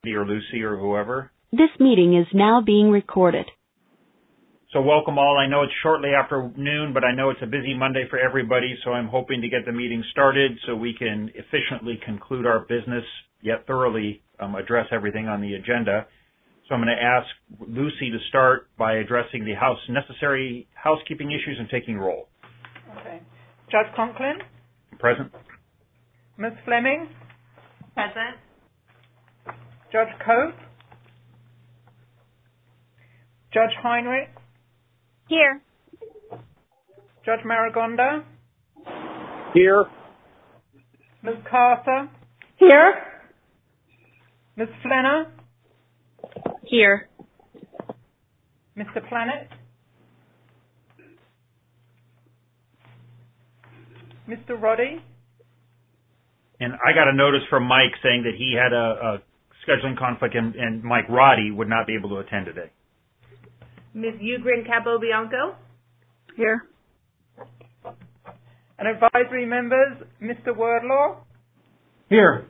or Lucy or whoever. This meeting is now being recorded. So welcome all. I know it's shortly after noon, but I know it's a busy Monday for everybody, so I'm hoping to get the meeting started so we can efficiently conclude our business, yet thoroughly address everything on the agenda. So I'm going to ask Lucy to start by addressing the necessary housekeeping issues and taking roll. Okay. Judge Conklin? Present. Ms. Fleming? Present. Judge Cope? Judge Heinrich? Here. Judge Marigonda? Here. Ms. Carter? Here. Ms. Flenner? Here. Mr. Planet? Mr. Roddy? And I got a notice from Mike saying that he had a scheduling conflict and Mike Roddy would not be able to attend today. Ms. Ugrin Capobianco? Here. And advisory members, Mr. Wordlaw? Here.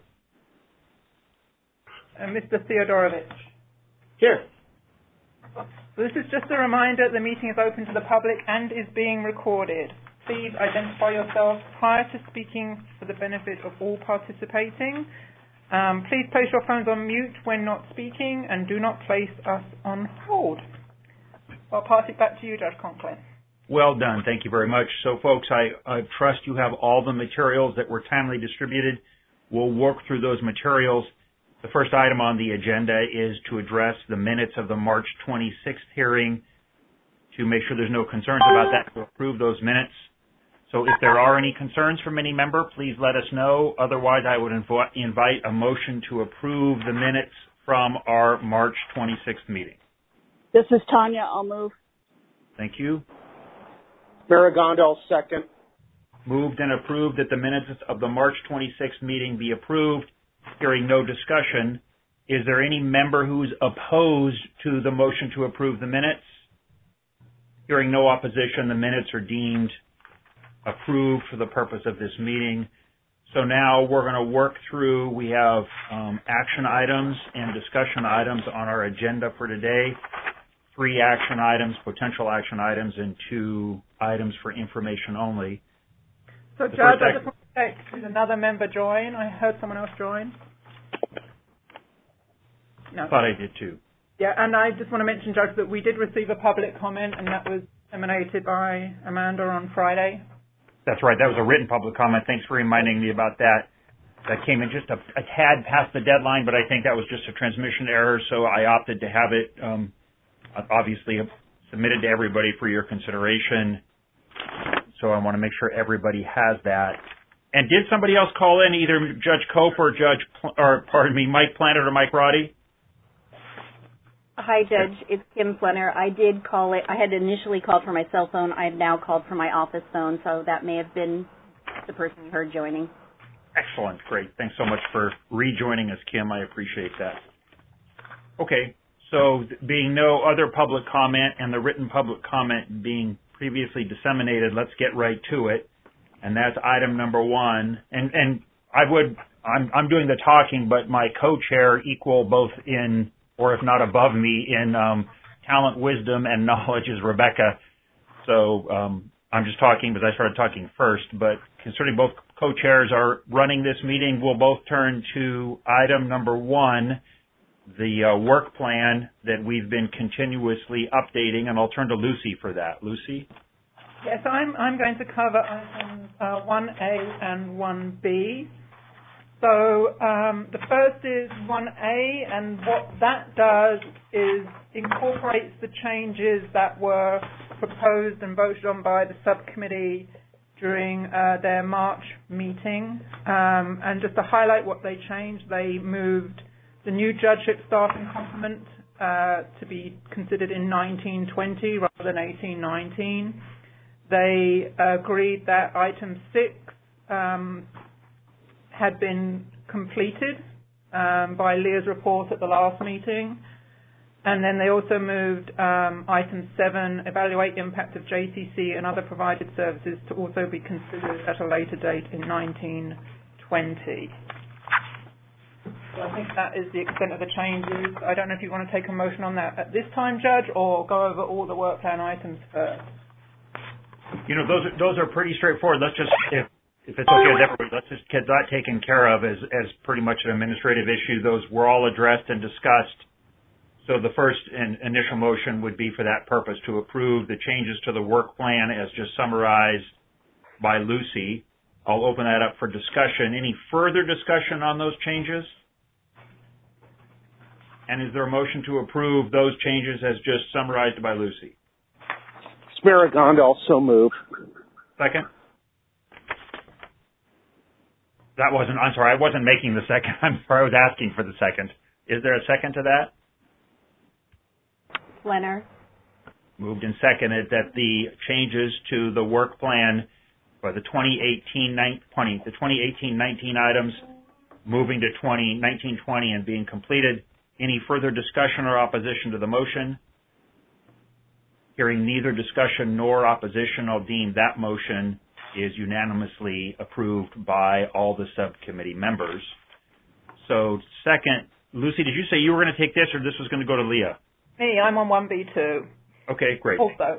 And Mr. Theodorovich? Here. So this is just a reminder the meeting is open to the public and is being recorded. Please identify yourself prior to speaking for the benefit of all participating. Please place your phones on mute when not speaking and do not place us on hold. I'll pass it back to you, Judge Conklin. Well done. Thank you very much. So, folks, I trust you have all the materials that were timely distributed. We'll work through those materials. The first item on the agenda is to address the minutes of the March 26th hearing to make sure there's no concerns about that, to approve those minutes. So if there are any concerns from any member, please let us know. Otherwise, I would invite a motion to approve the minutes from our March 26th meeting. This is Tanya. I'll move. Thank you. Marigonda, I'll second. Moved and approved that the minutes of the March 26th meeting be approved. Hearing no discussion, is there any member who's opposed to the motion to approve the minutes? Hearing no opposition, the minutes are deemed approved for the purpose of this meeting. So now we're going to work through, we have action items and discussion items on our agenda for today. 3 action items, potential action items, and 2 items for information only. So, Judge, I just want to check, did another member join? I heard someone else join. No. Thought I did too. Yeah, and I just want to mention, Judge, that we did receive a public comment, and that was emanated by Amanda on Friday. That's right. That was a written public comment. Thanks for reminding me about that. That came in just a tad past the deadline, but I think that was just a transmission error, so I opted to have it obviously submitted to everybody for your consideration. So I want to make sure everybody has that. And did somebody else call in, either Judge Cope or Mike Planet or Mike Roddy? Hi, Judge. It's Kim Flenner. I did call it. I had initially called from my cell phone. I have now called from my office phone, so that may have been the person you heard joining. Excellent. Great. Thanks so much for rejoining us, Kim. I appreciate that. Okay. So being no other public comment and the written public comment being previously disseminated, let's get right to it. And that's item number 1. And I'm doing the talking, but my co-chair equal both in, or if not above me, in talent, wisdom, and knowledge is Rebecca. So I'm just talking because I started talking first. But considering both co-chairs are running this meeting, we'll both turn to item number 1, the work plan that we've been continuously updating, and I'll turn to Lucy for that. Lucy? Yes, I'm going to cover items 1A and 1B. So the first is 1A, and what that does is incorporates the changes that were proposed and voted on by the subcommittee during their March meeting. And just to highlight what they changed, they moved the new judgeship staffing complement to be considered in 1920 rather than 1819. They agreed that item 6 had been completed by Leah's report at the last meeting. And then they also moved item 7, evaluate impact of JCC and other provided services, to also be considered at a later date in 1920. So I think that is the extent of the changes. I don't know if you want to take a motion on that at this time, Judge, or go over all the work plan items first. You know, those are pretty straightforward. Let's just, if it's okay with everybody, let's just get that taken care of as pretty much an administrative issue. Those were all addressed and discussed. So the first initial motion would be for that purpose, to approve the changes to the work plan as just summarized by Lucy. I'll open that up for discussion. Any further discussion on those changes? And is there a motion to approve those changes as just summarized by Lucy? Smiragond, so move. Second? I'm sorry, I wasn't making the second. I'm sorry, I was asking for the second. Is there a second to that? Flenner. Moved and seconded that the changes to the work plan for the 2018-19 items moving to 2019-20 and being completed. Any further discussion or opposition to the motion? Hearing neither discussion nor opposition, I'll deem that motion is unanimously approved by all the subcommittee members. So second, Lucy, did you say you were going to take this or this was going to go to Leah? Me, I'm on 1B2. Okay, great. Also.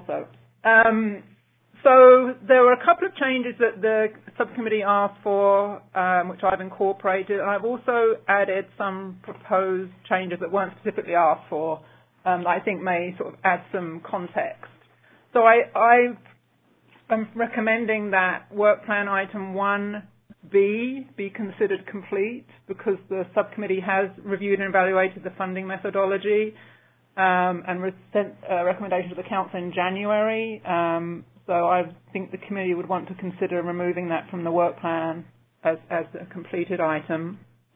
So there were a couple of changes that the subcommittee asked for, which I've incorporated. I've also added some proposed changes that weren't specifically asked for, that I think may sort of add some context. So I'm recommending that work plan item 1B be considered complete because the subcommittee has reviewed and evaluated the funding methodology and sent a recommendation to the council in January. So I think the committee would want to consider removing that from the work plan as a completed item.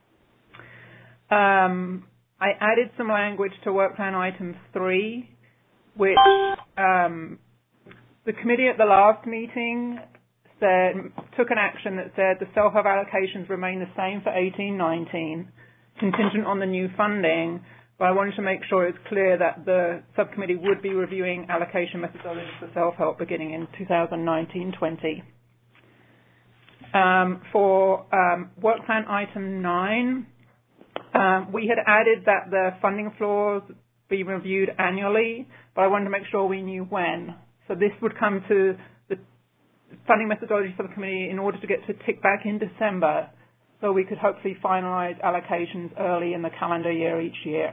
I added some language to work plan item 3, which the committee at the last meeting took an action that said the self-help allocations remain the same for 18-19, contingent on the new funding. But I wanted to make sure it's clear that the subcommittee would be reviewing allocation methodologies for self-help beginning in 2019-20. For work plan item 9, we had added that the funding floors be reviewed annually, but I wanted to make sure we knew when. So this would come to the funding methodology subcommittee in order to get to tick back in December, so we could hopefully finalize allocations early in the calendar year each year.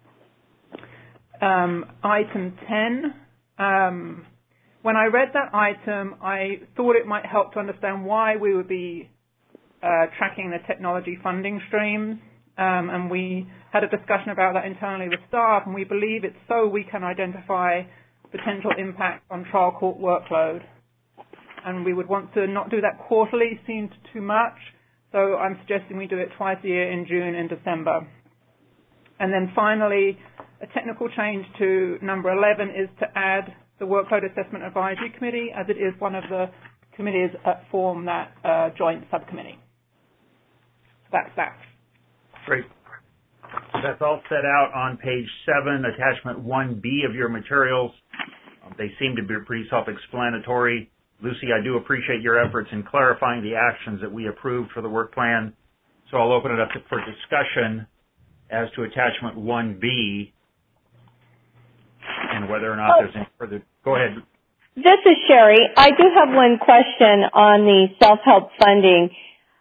Item 10, when I read that item, I thought it might help to understand why we would be tracking the technology funding streams, and we had a discussion about that internally with staff, and we believe it's so we can identify potential impact on trial court workload. And we would want to not do that quarterly, seemed too much. So I'm suggesting we do it twice a year in June and December. And then finally, a technical change to number 11 is to add the Workload Assessment Advisory Committee, as it is one of the committees that form that joint subcommittee. That's that. Great. That's all set out on page 7, attachment 1B of your materials. They seem to be pretty self-explanatory. Lucy, I do appreciate your efforts in clarifying the actions that we approved for the work plan. So I'll open it up for discussion as to attachment 1B and whether or not there's any further. Go ahead. This is Sherry. I do have one question on the self-help funding.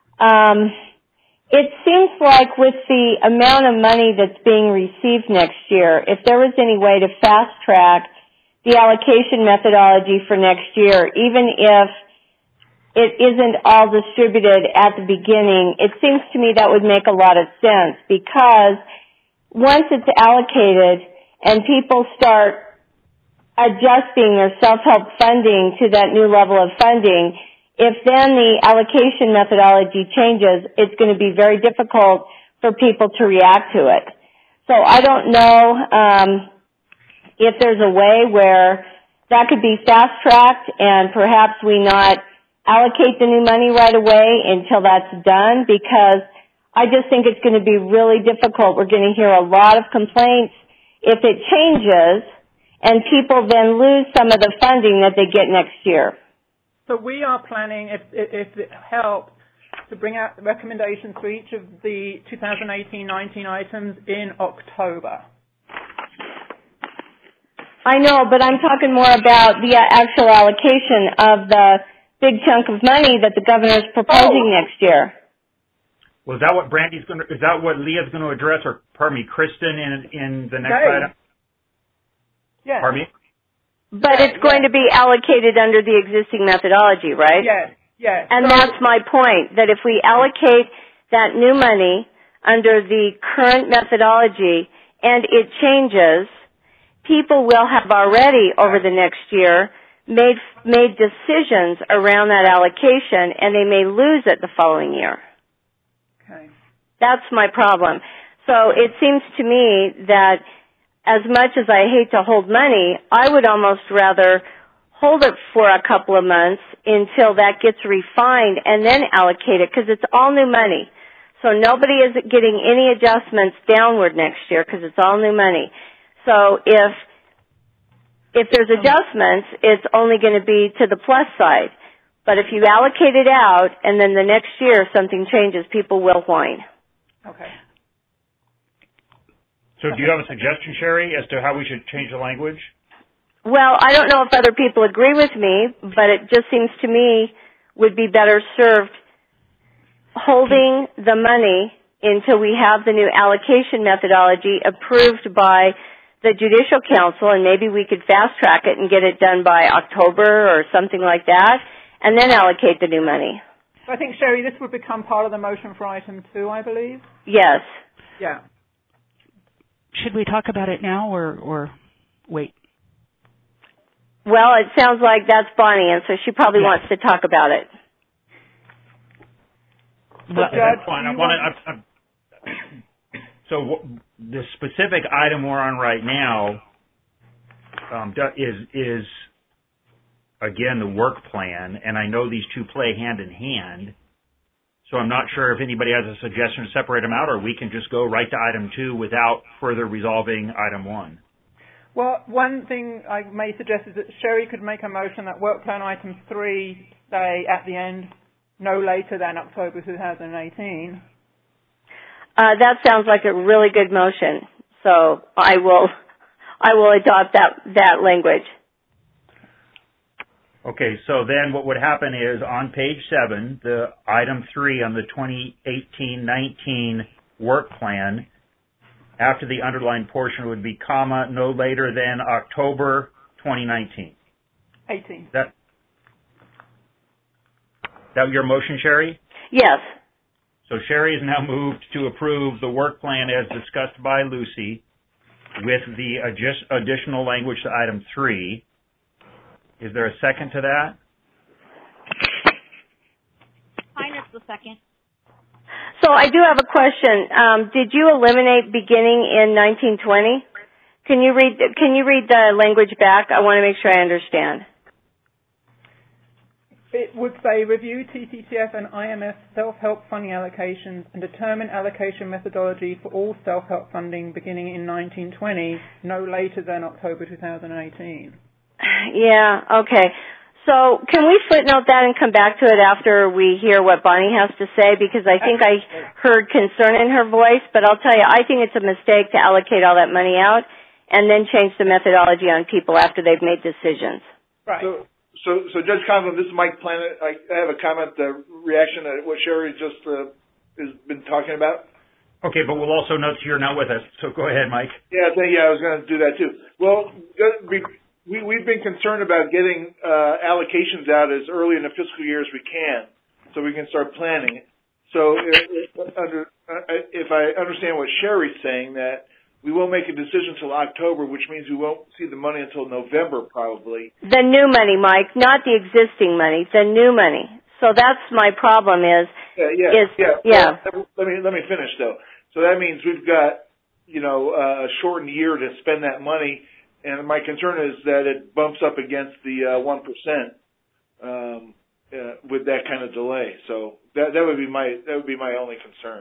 It seems like with the amount of money that's being received next year, if there was any way to fast-track the allocation methodology for next year, even if it isn't all distributed at the beginning, it seems to me that would make a lot of sense, because once it's allocated and people start adjusting their self-help funding to that new level of funding, if then the allocation methodology changes, it's going to be very difficult for people to react to it. So I don't know if there's a way where that could be fast-tracked and perhaps we not allocate the new money right away until that's done, because I just think it's going to be really difficult. We're going to hear a lot of complaints if it changes and people then lose some of the funding that they get next year. So we are planning, if it helps, to bring out the recommendations for each of the 2018-19 items in October. I know, but I'm talking more about the actual allocation of the big chunk of money that the governor is proposing next year. Well, is that what is that what Leah's going to address, or pardon me, Kristen in the next item? Yes. Pardon me? But it's going to be allocated under the existing methodology, right? Yes. And that's my point, that if we allocate that new money under the current methodology and it changes, people will have already over the next year made decisions around that allocation, and they may lose it the following year. Okay. That's my problem. So it seems to me that as much as I hate to hold money, I would almost rather hold it for a couple of months until that gets refined and then allocate it, because it's all new money. So nobody is getting any adjustments downward next year because it's all new money. So if there's adjustments, it's only going to be to the plus side. But if you allocate it out and then the next year something changes, people will whine. Okay. So do you have a suggestion, Sherry, as to how we should change the language? Well, I don't know if other people agree with me, but it just seems to me would be better served holding the money until we have the new allocation methodology approved by the Judicial Council, and maybe we could fast track it and get it done by October or something like that, and then allocate the new money. So I think, Sherry, this would become part of the motion for item 2, I believe? Yes. Yeah. Should we talk about it now or wait? Well, it sounds like that's Bonnie, and so she probably wants to talk about it. Well, that's fine. So the specific item we're on right now is again the work plan, and I know these two play hand in hand. So I'm not sure if anybody has a suggestion to separate them out, or we can just go right to item 2 without further resolving item 1. Well, one thing I may suggest is that Sherry could make a motion that work plan item 3 stay at the end no later than October 2018. That sounds like a really good motion. So I will adopt that language. Okay, so then what would happen is on page 7, the item 3 on the 2018-19 work plan, after the underlined portion would be comma, no later than October 2019. 18. That your motion, Sherry? Yes. So Sherry has now moved to approve the work plan as discussed by Lucy with the additional language to item 3. Is there a second to that? Heinous the second. So I do have a question. Did you eliminate beginning in 1920? Can you read the language back? I want to make sure I understand. It would say review TTTF and IMF self-help funding allocations and determine allocation methodology for all self-help funding beginning in 1920, no later than October 2018. Yeah, okay. So can we footnote that and come back to it after we hear what Bonnie has to say? Because I think I heard concern in her voice, but I'll tell you, I think it's a mistake to allocate all that money out and then change the methodology on people after they've made decisions. Right. So Judge Conlon, this is Mike Planet. I have a comment, reaction to what Sherry just has been talking about. Okay, but we'll also note you're not with us, so go ahead, Mike. Yeah, I was going to do that too. Well, we've been concerned about getting allocations out as early in the fiscal year as we can, so we can start planning. So if I understand what Sherry's saying, that we won't make a decision until October, which means we won't see the money until November probably. The new money, Mike, not the existing money, the new money. So that's my problem is. Yeah. Well, let me finish though. So that means we've got, a shortened year to spend that money, and my concern is that it bumps up against the 1% with that kind of delay. So that would be my only concern.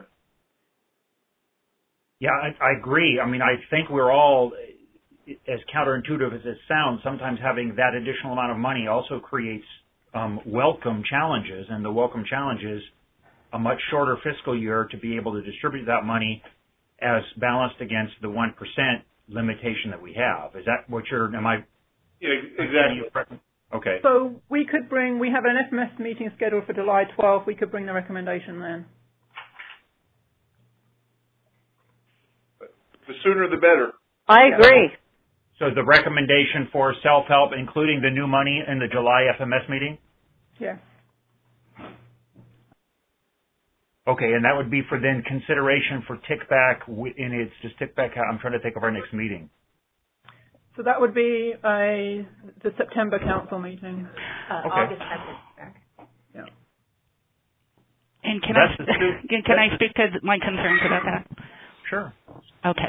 Yeah, I agree. I mean, I think we're all, as counterintuitive as it sounds, sometimes having that additional amount of money also creates welcome challenges, and the welcome challenges a much shorter fiscal year to be able to distribute that money as balanced against the 1% limitation that we have. Is that what am I? Yeah, exactly. Okay. So we have an FMS meeting scheduled for July 12th. We could bring the recommendation then. The sooner the better. I agree. So the recommendation for self-help, including the new money in the July FMS meeting? Yeah. Okay, and that would be for then consideration for tickback, and it's just tickback. I'm trying to think of our next meeting. So that would be the September council meeting. Okay. August 2nd. Yeah. And can I speak to my concerns about that? Sure. Okay.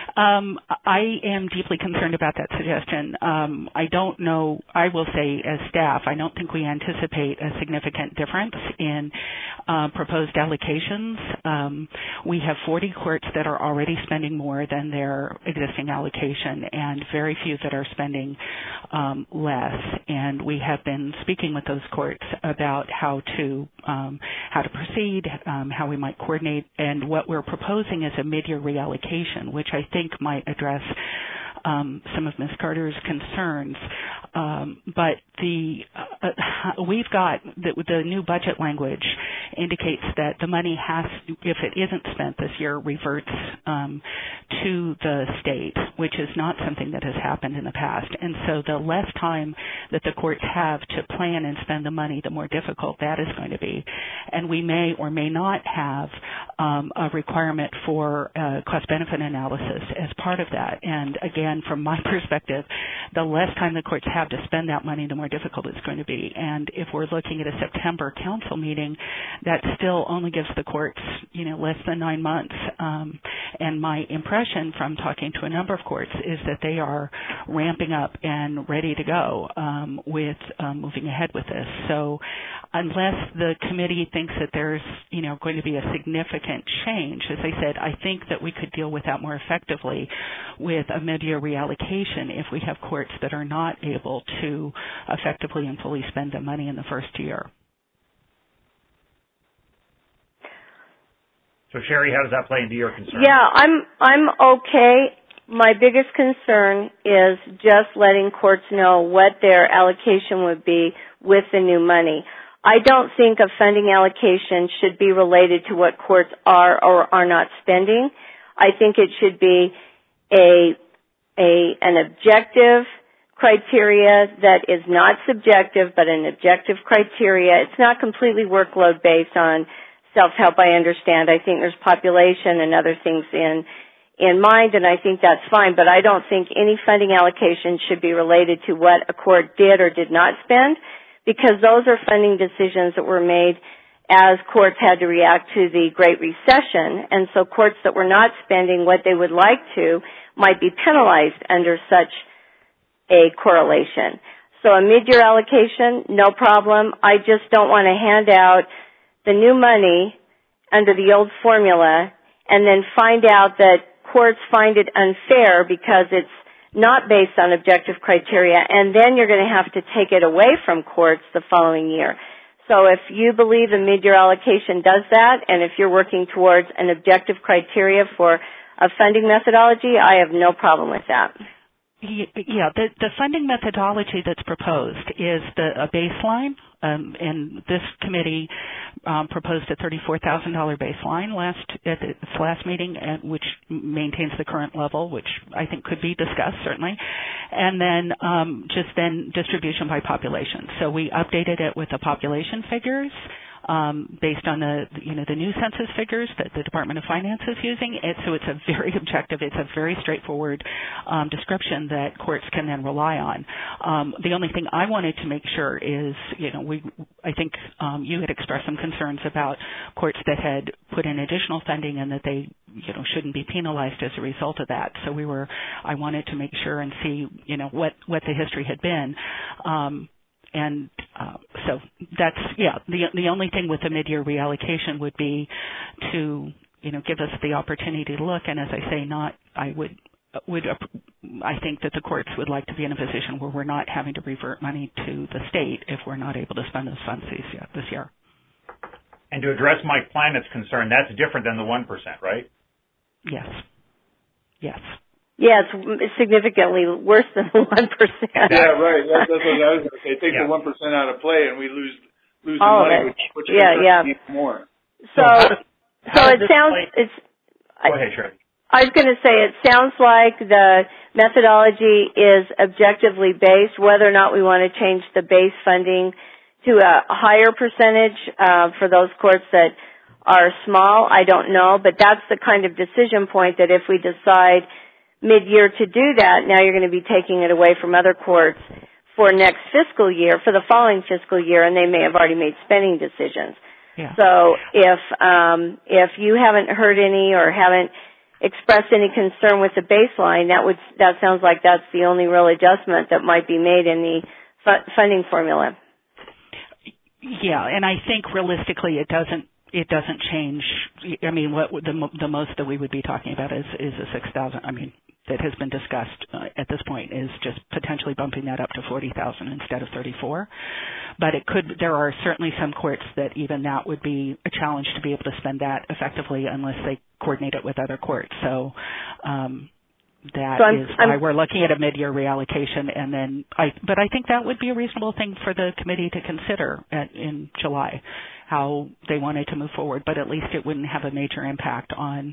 I am deeply concerned about that suggestion. I don't know, I will say as staff, I don't think we anticipate a significant difference in proposed allocations. We have 40 courts that are already spending more than their existing allocation and very few that are spending less. And we have been speaking with those courts about how to proceed, how we might coordinate, and what we're proposing is a mid-year reallocation, which I think might address some of Ms. Carter's concerns. But we've got the new budget language indicates that the money has, if it isn't spent this year, reverts to the state, which is not something that has happened in the past. And so the less time that the courts have to plan and spend the money, the more difficult that is going to be. And we may or may not have a requirement for cost-benefit analysis as part of that. And again, from my perspective, the less time the courts have to spend that money, the more difficult it's going to be. And if we're looking at a September council meeting, that still only gives the courts, less than 9 months. And my impression from talking to a number of courts is that they are ramping up and ready to go with moving ahead with this. So unless the committee thinks that there's, going to be a significant change, as I said, I think that we could deal with that more effectively with a mid-year reallocation if we have courts that are not able to effectively and fully spend the money in the first year. So Sherry, how does that play into your concern? Yeah, I'm okay. My biggest concern is just letting courts know what their allocation would be with the new money. I don't think a funding allocation should be related to what courts are or are not spending. I think it should be an objective criteria that is not subjective, but an objective criteria. It's not completely workload based on self-help, I understand. I think there's population and other things in mind, and I think that's fine, but I don't think any funding allocation should be related to what a court did or did not spend, because those are funding decisions that were made as courts had to react to the Great Recession, and so courts that were not spending what they would like to might be penalized under such a correlation. So a mid-year allocation, no problem. I just don't want to hand out the new money under the old formula and then find out that courts find it unfair because it's not based on objective criteria, and then you're going to have to take it away from courts the following year. So if you believe a mid-year allocation does that, and if you're working towards an objective criteria for a funding methodology, I have no problem with that. Yeah, the funding methodology that's proposed is a baseline, and this committee proposed a $34,000 baseline at its last meeting, which maintains the current level, which I think could be discussed certainly, and then then distribution by population. So we updated it with the population figures. Based on the new census figures that the Department of Finance is using. So it's a very objective, it's a very straightforward description that courts can then rely on. The only thing I wanted to make sure is, I think you had expressed some concerns about courts that had put in additional funding and that they, shouldn't be penalized as a result of that. So I wanted to make sure and see, what the history had been. So that's, the only thing with the mid-year reallocation would be to, give us the opportunity to look. And as I say, I think that the courts would like to be in a position where we're not having to revert money to the state if we're not able to spend those funds this year. And to address Mike Planet's concern, that's different than the 1%, right? Yes. Yes. Yeah, it's significantly worse than the 1%. Yeah, right. That's what I was going to say. Take the 1% out of play, and we lose the all money, of it. which yeah. even more. So it sounds. Go ahead, Sherry. I was going to say it sounds like the methodology is objectively based. Whether or not we want to change the base funding to a higher percentage for those courts that are small, I don't know. But that's the kind of decision point that if we decide mid-year to do that, now you're going to be taking it away from other courts for next fiscal year, for the following fiscal year, and they may have already made spending decisions. Yeah. So if you haven't heard any or haven't expressed any concern with the baseline, that sounds like that's the only real adjustment that might be made in the funding formula. Yeah, and I think realistically it doesn't change. I mean, what the most that we would be talking about is a 6,000. I mean, that has been discussed at this point is just potentially bumping that up to 40,000 instead of 34. But there are certainly some courts that even that would be a challenge to be able to spend that effectively unless they coordinate it with other courts. So is why we're looking at a mid-year reallocation, and then but I think that would be a reasonable thing for the committee to consider in July, how they wanted to move forward. But at least it wouldn't have a major impact on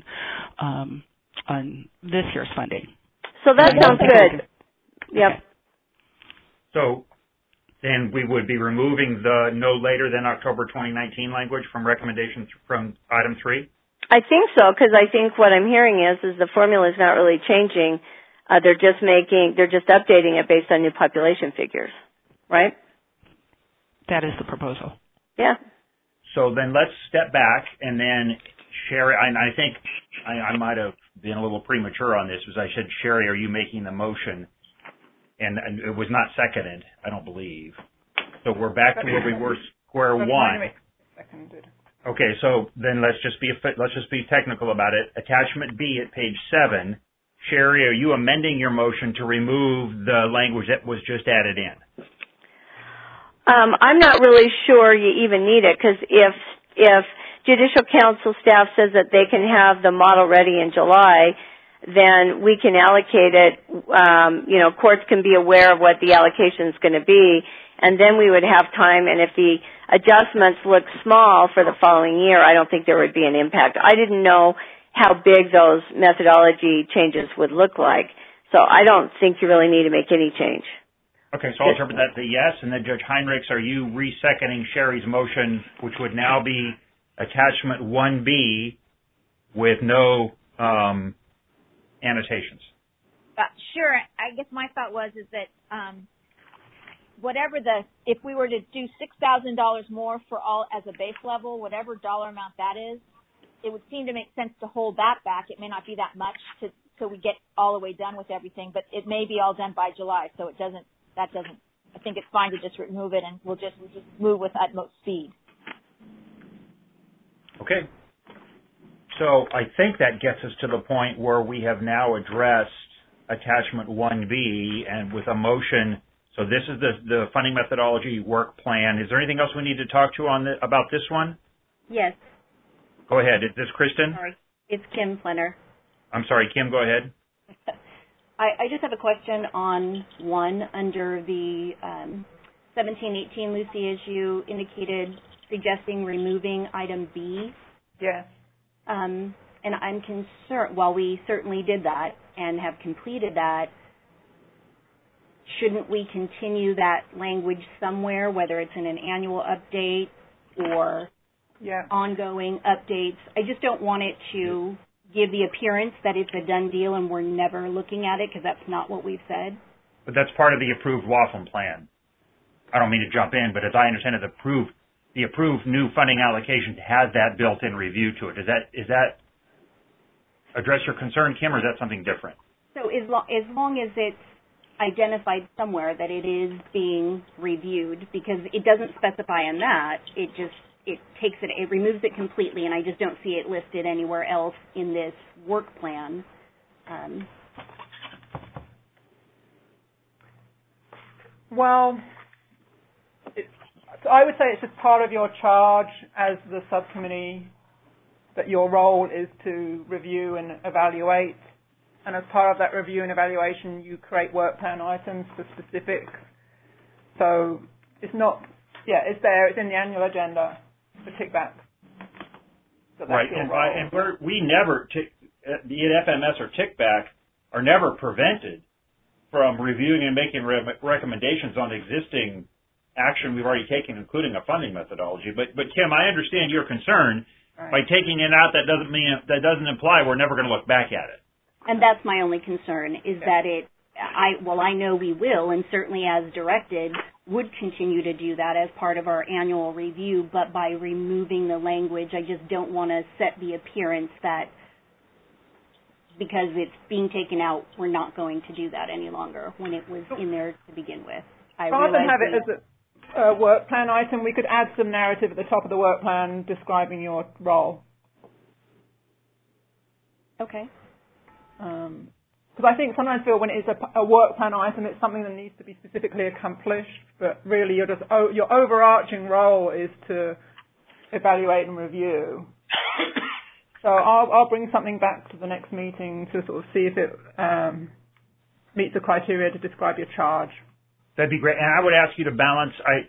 this year's funding. So that sounds good. Yep. Okay. So then we would be removing the no later than October 2019 language from recommendations from item 3? I think so, because I think what I'm hearing is the formula is not really changing. They're just updating it based on new population figures, right? That is the proposal. Yeah. So then let's step back and then Sherry, I think I might have been a little premature on this, because I said, Sherry, are you making the motion? And it was not seconded, I don't believe. So we're back to where we were, square one. Seconded. Okay, so then let's just be technical about it. Attachment B at page 7. Sherry, are you amending your motion to remove the language that was just added in? I'm not really sure you even need it, because if Judicial Council staff says that they can have the model ready in July, then we can allocate it. Courts can be aware of what the allocation is going to be, and then we would have time. And if the adjustments look small for the following year, I don't think there would be an impact. I didn't know how big those methodology changes would look like, so I don't think you really need to make any change. Okay, so I'll interpret that as a yes, and then Judge Heinrichs, are you re-seconding Sherry's motion, which would now be attachment 1B with no annotations? Sure. I guess my thought is that if we were to do $6,000 more for all as a base level, whatever dollar amount that is, it would seem to make sense to hold that back. It may not be that much till we get all the way done with everything, but it may be all done by July, so I think it's fine to just remove it, and we'll just move with utmost speed. Okay. So I think that gets us to the point where we have now addressed attachment 1B, and with a motion. So this is the funding methodology work plan. Is there anything else we need to talk to about this one? Yes. Go ahead. Is this Kristen? Sorry. It's Kim Plenner. I'm sorry, Kim, go ahead. I just have a question on one under the 1718, Lucy, as you indicated, suggesting removing item B. Yes. And I'm concerned, while we certainly did that and have completed that, shouldn't we continue that language somewhere, whether it's in an annual update or ongoing updates? I just don't want it to give the appearance that it's a done deal and we're never looking at it, because that's not what we've said. But that's part of the approved WAFM plan. I don't mean to jump in, but as I understand it, the approved new funding allocation has that built-in review to it. Is that address your concern, Kim, or is that something different? So as long as it's identified somewhere that it is being reviewed, because it doesn't specify in that, it removes it completely, and I just don't see it listed anywhere else in this work plan. So I would say it's just part of your charge as the subcommittee that your role is to review and evaluate. And as part of that review and evaluation, you create work plan items for specifics. So it's not, it's there, it's in the annual agenda for kickback. So right, and we never, be it FMS or TICBAC, are never prevented from reviewing and making recommendations on existing action we've already taken, including a funding methodology. But Kim, I understand your concern. Right. By taking it out, that doesn't imply we're never going to look back at it. And that's my only concern is that I know we will, and certainly as directed, would continue to do that as part of our annual review, but by removing the language, I just don't want to set the appearance that because it's being taken out, we're not going to do that any longer when it was in there to begin with. Rather than have it as a work plan item, we could add some narrative at the top of the work plan describing your role. Okay. Because I think sometimes feel when it's a work plan item, it's something that needs to be specifically accomplished, but really your overarching role is to evaluate and review. So I'll bring something back to the next meeting to sort of see if it meets the criteria to describe your charge. That'd be great. And I would ask you to balance.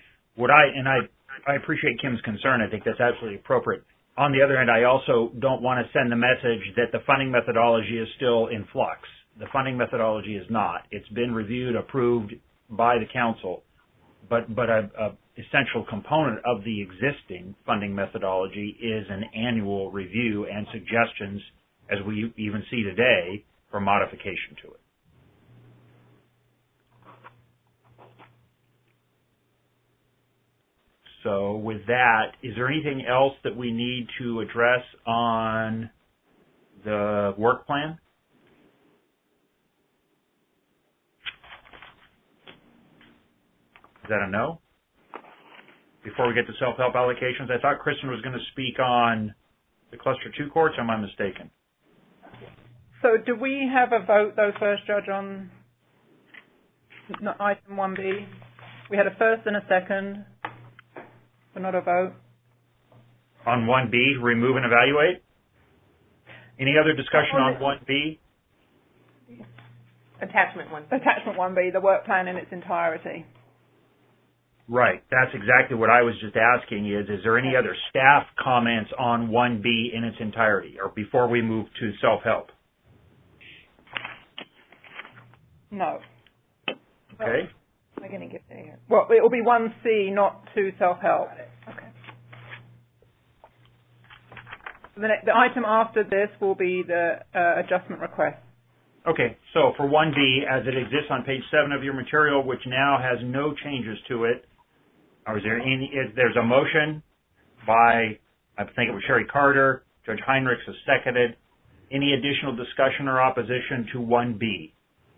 I appreciate Kim's concern. I think that's absolutely appropriate. On the other hand, I also don't want to send the message that the funding methodology is still in flux. The funding methodology is not. It's been reviewed, approved by the council, but a essential component of the existing funding methodology is an annual review and suggestions, as we even see today, for modification to it. So with that, is there anything else that we need to address on the work plan? Is that a no? Before we get to self-help allocations, I thought Kristen was going to speak on the Cluster 2 courts, or am I mistaken? So do we have a vote, though, first, Judge, on item 1B? We had a first and a second, but not a vote. On 1B, remove and evaluate? Any other discussion on 1B? Attachment 1B. Attachment 1B, the work plan in its entirety. Right. That's exactly what I was just asking is there any other staff comments on 1B in its entirety, or before we move to self-help? No. Okay. We're going to get there. Well, it will be 1C, not 2 self-help. Okay. The item after this will be the adjustment request. Okay, so for 1B, as it exists on page 7 of your material, which now has no changes to it, or there's a motion by, I think it was Sherry Carter, Judge Heinrichs has seconded. Any additional discussion or opposition to 1B?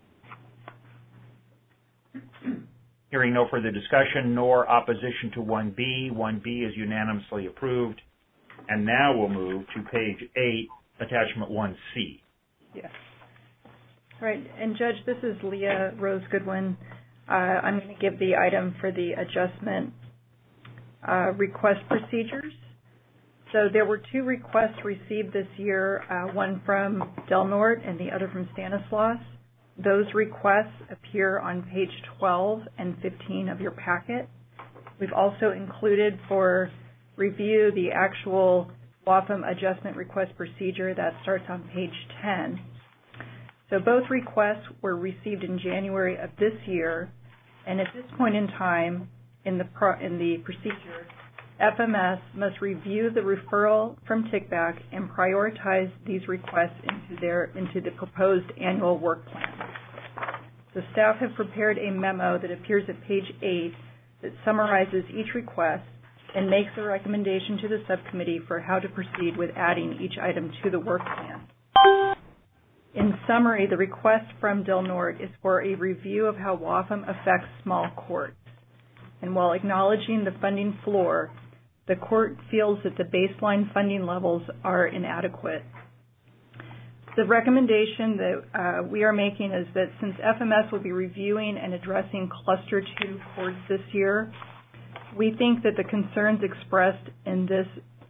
Hearing no further discussion nor opposition to 1B, 1B is unanimously approved. And now we'll move to page 8, attachment 1C. Yes. Right, and Judge, this is Leah Rose Goodwin. I'm going to give the item for the adjustment request procedures. So there were 2 requests received this year, one from Del Norte and the other from Stanislaus. Those requests appear on page 12 and 15 of your packet. We've also included for review the actual WAFM adjustment request procedure that starts on page 10. So both requests were received in January of this year, and at this point in time in the procedure, FMS must review the referral from TICBAC and prioritize these requests into the proposed annual work plan. So staff have prepared a memo that appears at page 8 that summarizes each request and makes a recommendation to the subcommittee for how to proceed with adding each item to the work plan. In summary, the request from Del Norte is for a review of how WAFM affects small courts. And while acknowledging the funding floor, the court feels that the baseline funding levels are inadequate. The recommendation that we are making is that since FMS will be reviewing and addressing Cluster 2 courts this year, We think that the concerns expressed in this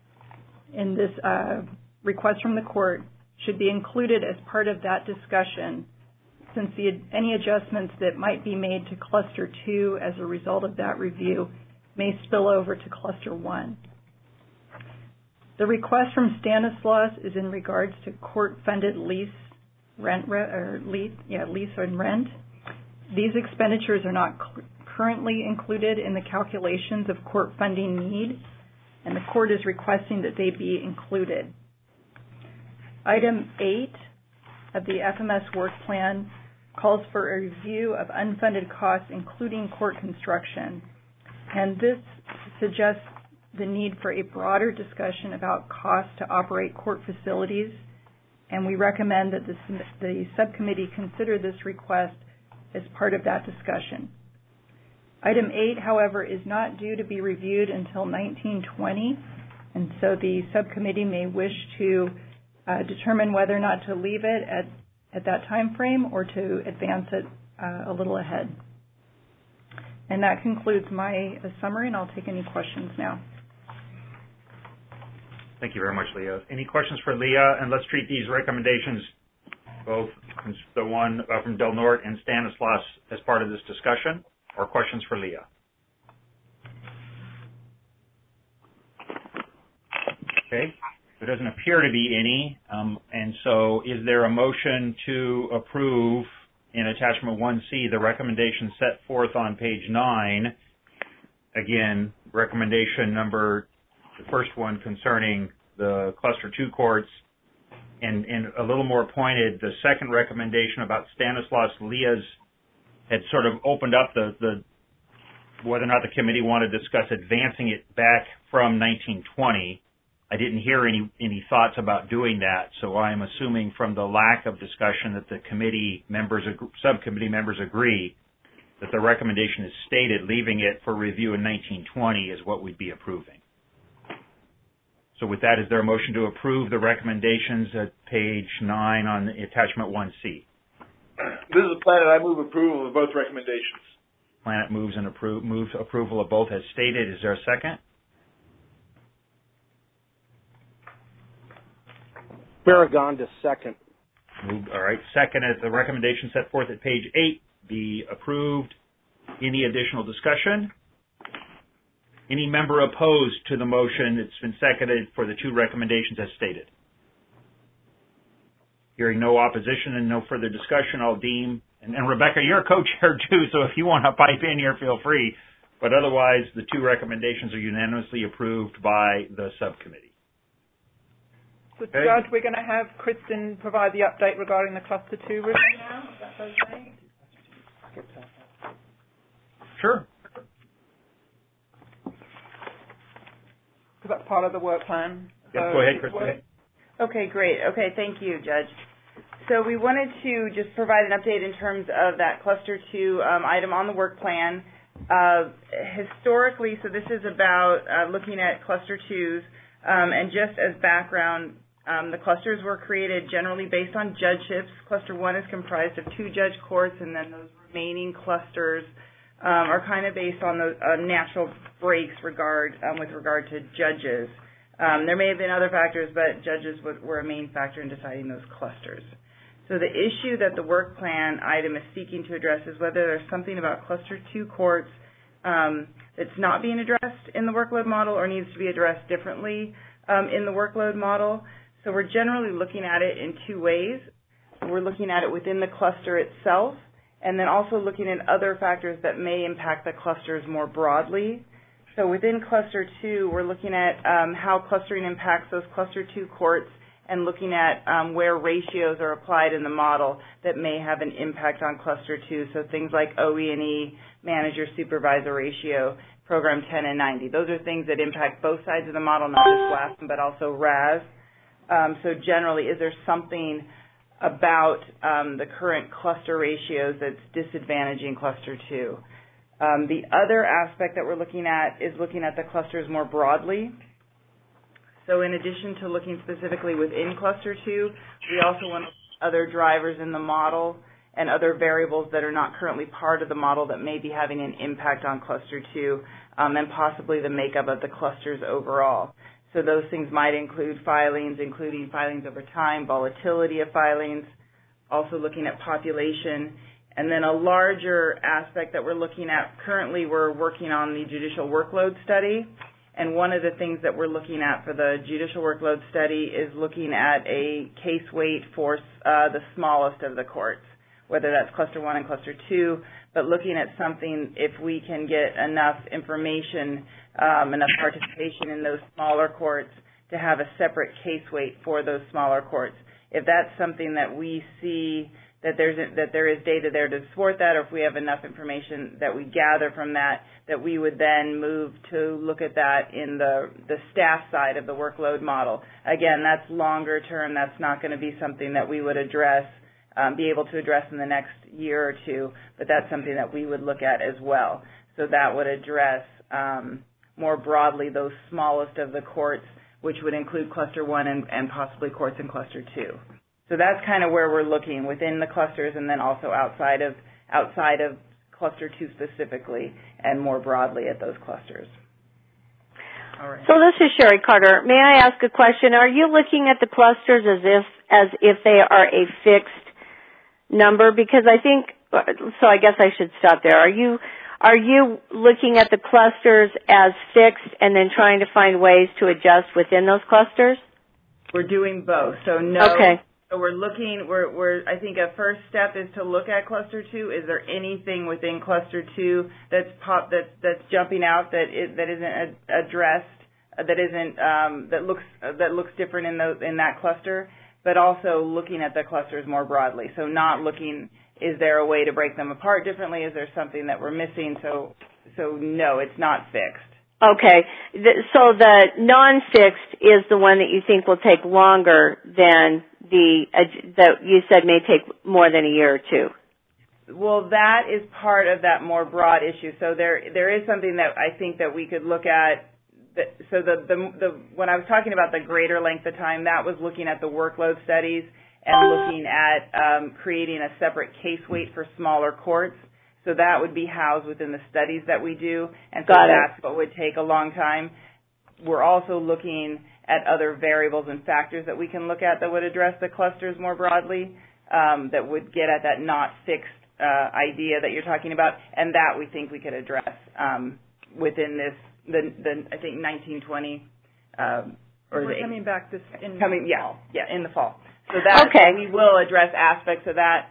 request from the court should be included as part of that discussion, since any adjustments that might be made to Cluster 2 as a result of that review may spill over to Cluster 1. The request from Stanislaus is in regards to court-funded lease and rent. These expenditures are not currently included in the calculations of court funding need, and the court is requesting that they be included. Item 8 of the FMS work plan calls for a review of unfunded costs, including court construction. And this suggests the need for a broader discussion about costs to operate court facilities, and we recommend that the subcommittee consider this request as part of that discussion. Item 8, however, is not due to be reviewed until 1920, and so the subcommittee may wish to determine whether or not to leave it at that time frame or to advance it a little ahead. And that concludes my summary, and I'll take any questions now. Thank you very much, Leah. Any questions for Leah? And let's treat these recommendations, both the one from Del Norte and Stanislaus, as part of this discussion, or questions for Leah? Okay. There doesn't appear to be any, and so is there a motion to approve in Attachment 1C the recommendation set forth on page 9? Again, recommendation number, the first one concerning the Cluster 2 courts, and a little more pointed, the second recommendation about Stanislaus. Leah's had sort of opened up the whether or not the committee wanted to discuss advancing it back from 1920. I didn't hear any thoughts about doing that, so I am assuming from the lack of discussion that the subcommittee members agree that the recommendation is stated, leaving it for review in 1920 is what we'd be approving. So with that, is there a motion to approve the recommendations at page 9 on Attachment 1C? This is Planet. I move approval of both recommendations. Planet moves approval of both as stated. Is there a second? Barragonda, second. Moved. All right. Second, as the recommendation set forth at page 8 be approved. Any additional discussion? Any member opposed to the motion that's been seconded for the two recommendations as stated? Hearing no opposition and no further discussion, I'll deem, and Rebecca, you're a co-chair too, so if you want to pipe in here, feel free. But otherwise, the two recommendations are unanimously approved by the subcommittee. So, okay. Judge, we're going to have Kristen provide the update regarding the Cluster 2 review now. Is that okay? Sure. Because that's part of the work plan. Yes, go ahead, Kristen. Okay, great. Okay, thank you, Judge. So we wanted to just provide an update in terms of that Cluster 2 item on the work plan. Historically, so this is about looking at Cluster 2s, and just as background, the clusters were created generally based on judgeships. Cluster 1 is comprised of 2 judge courts, and then those remaining clusters are kind of based on the natural breaks with regard to judges. There may have been other factors, but judges were a main factor in deciding those clusters. So the issue that the work plan item is seeking to address is whether there's something about Cluster 2 courts that's not being addressed in the workload model or needs to be addressed differently in the workload model. So we're generally looking at it in 2 ways. We're looking at it within the cluster itself, and then also looking at other factors that may impact the clusters more broadly. So within Cluster 2, we're looking at how clustering impacts those Cluster 2 courts and looking at where ratios are applied in the model that may have an impact on Cluster 2. So things like OE&E, manager-supervisor ratio, Program 10 and 90. Those are things that impact both sides of the model, not just WASM, but also RAS. So generally, is there something about the current cluster ratios that's disadvantaging Cluster 2? The other aspect that we're looking at is looking at the clusters more broadly. So in addition to looking specifically within Cluster 2, we also want other drivers in the model and other variables that are not currently part of the model that may be having an impact on cluster 2 and possibly the makeup of the clusters overall. So those things might include filings, including filings over time, volatility of filings, also looking at population, and then a larger aspect that we're looking at currently, we're working on the judicial workload study. And one of the things that we're looking at for the judicial workload study is looking at a case weight for the smallest of the courts, whether that's cluster 1 and cluster 2, but looking at something if we can get enough information, enough participation in those smaller courts to have a separate case weight for those smaller courts. If that's something that we see that there is data there to support that, or if we have enough information that we gather from that we would then move to look at that in the staff side of the workload model. Again, that's longer term. That's not going to be something that we would be able to address in the next year or two, but that's something that we would look at as well. So that would address more broadly those smallest of the courts, which would include cluster 1 and possibly courts in cluster 2. So that's kind of where we're looking within the clusters, and then also outside of cluster 2 specifically, and more broadly at those clusters. All right. So this is Sherry Carter. May I ask a question? Are you looking at the clusters as if they are a fixed number? Because I guess I should stop there. Are you looking at the clusters as fixed and then trying to find ways to adjust within those clusters? We're doing both. So no. Okay. So we're looking. I think a first step is to look at cluster 2. Is there anything within cluster 2 that's jumping out that isn't addressed, that looks different in that cluster? But also looking at the clusters more broadly. So not looking, is there a way to break them apart differently? Is there something that we're missing? So no, it's not fixed. Okay. So the non-fixed is the one that you think will take longer than that you said may take more than a year or two. Well, that is part of that more broad issue. So there is something that I think that we could look at. So when I was talking about the greater length of time, that was looking at the workload studies and looking at creating a separate case weight for smaller courts. So that would be housed within the studies that we do, and so that's what would take a long time. We're also looking at other variables and factors that we can look at that would address the clusters more broadly, that would get at that not fixed idea that you're talking about, and that we think we could address within this, I think 1920. We're coming back in the fall. Yeah, in the fall. So that we will address aspects of that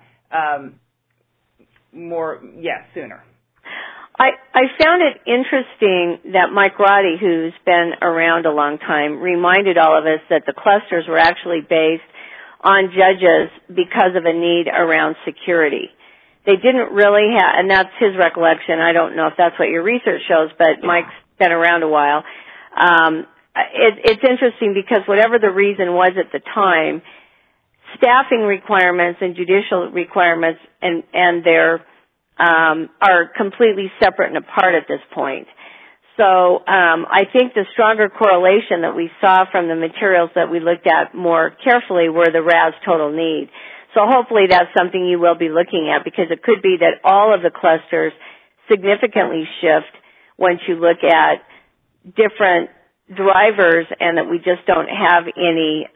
sooner. I found it interesting that Mike Roddy, who's been around a long time, reminded all of us that the clusters were actually based on judges because of a need around security. They didn't really have, and that's his recollection. I don't know if that's what your research shows, but Mike's been around a while. It's interesting because whatever the reason was at the time, staffing requirements and judicial requirements and their are completely separate and apart at this point. So I think the stronger correlation that we saw from the materials that we looked at more carefully were the RAS total need. So hopefully that's something you will be looking at, because it could be that all of the clusters significantly shift once you look at different drivers and that we just don't have any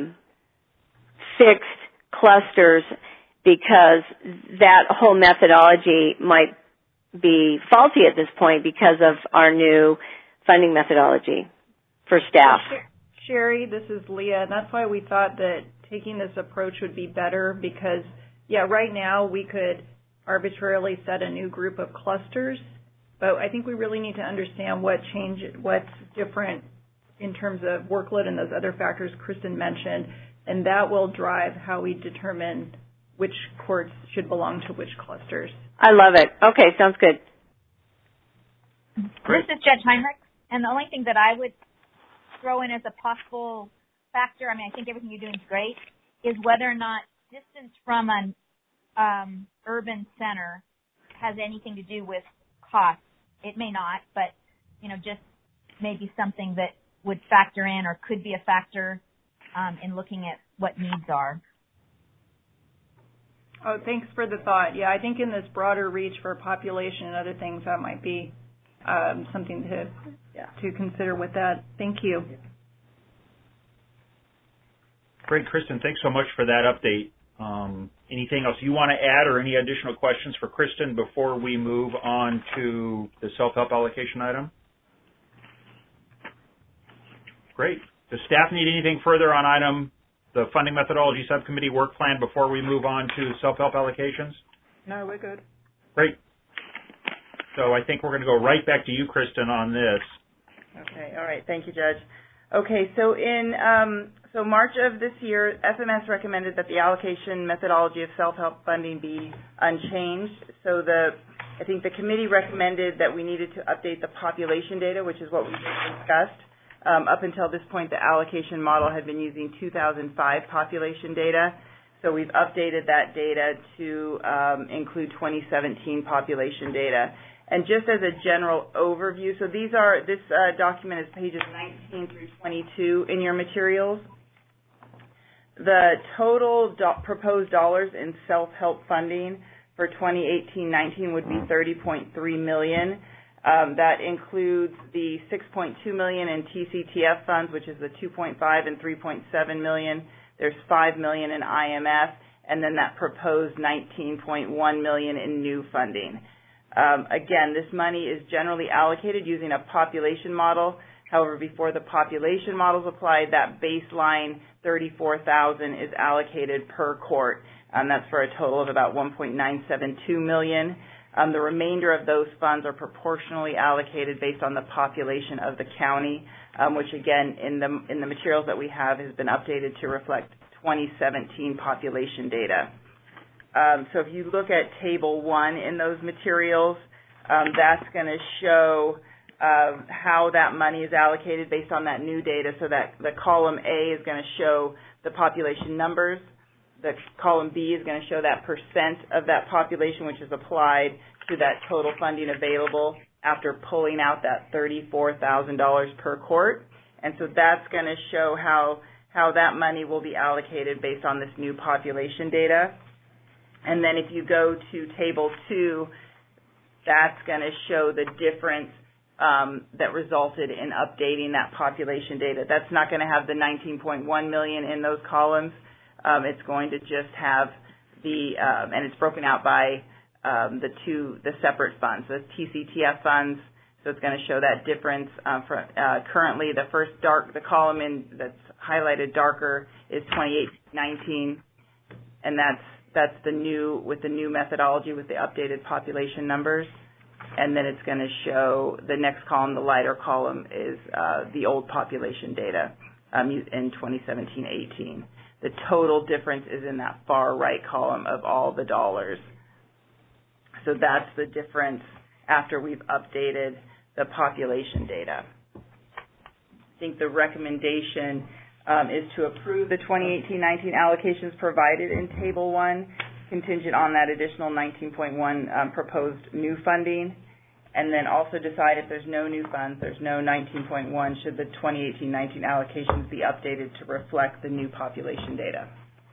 fixed clusters, because that whole methodology might be faulty at this point because of our new funding methodology for staff. Sherry, this is Leah, and that's why we thought that taking this approach would be better, because, right now we could arbitrarily set a new group of clusters, but I think we really need to understand what's different in terms of workload and those other factors Kristen mentioned, and that will drive how we determine which courts should belong to which clusters. I love it. Okay, sounds good. This is Judge Heinrich, and the only thing that I would throw in as a possible factor, I think everything you're doing is great, is whether or not distance from an urban center has anything to do with cost. It may not, but, just maybe something that would factor in or could be a factor in looking at what needs are. Oh, thanks for the thought. Yeah, I think in this broader reach for population and other things, that might be something to consider with that. Thank you. Great, Kristen. Thanks so much for that update. Anything else you want to add or any additional questions for Kristen before we move on to the self-help allocation item? Great. Does staff need anything further on the Funding Methodology Subcommittee work plan before we move on to self-help allocations? No, we're good. Great. So I think we're going to go right back to you, Kristen, on this. Okay. All right. Thank you, Judge. Okay. So in March of this year, FMS recommended that the allocation methodology of self-help funding be unchanged. So I think the committee recommended that we needed to update the population data, which is what we just discussed. Up until this point, the allocation model had been using 2005 population data. So we've updated that data to include 2017 population data. And just as a general overview, so this document is pages 19 through 22 in your materials. The total proposed dollars in self-help funding for 2018-19 would be $30.3 million. That includes the $6.2 million in TCTF funds, which is the 2.5 and 3.7 million. There's $5 million in IMF, and then that proposed $19.1 million in new funding. Again, this money is generally allocated using a population model. However, before the population model is applied, that baseline $34,000 is allocated per court. That's for a total of about $1.972 million. The remainder of those funds are proportionally allocated based on the population of the county, which again in the materials that we have has been updated to reflect 2017 population data. So if you look at Table 1 in those materials, that's going to show how that money is allocated based on that new data. So that the column A is going to show the population numbers. The column B is going to show that percent of that population which is applied to that total funding available after pulling out that $34,000 per court. And so that's going to show how that money will be allocated based on this new population data. And then if you go to Table 2, that's going to show the difference that resulted in updating that population data. That's not going to have the $19.1 million in those columns. It's going to just have and it's broken out by the separate funds, the TCTF funds. So it's going to show that difference. Currently, the column that's highlighted darker is 2018-19, and that's with the new methodology with the updated population numbers. And then it's going to show the next column, the lighter column, is the old population data in 2017-18. The total difference is in that far right column of all the dollars. So that's the difference after we've updated the population data. I think the recommendation is to approve the 2018-19 allocations provided in Table 1, contingent on that additional 19.1 proposed new funding, and then also decide if there's no new funds, there's no 19.1, should the 2018-19 allocations be updated to reflect the new population data.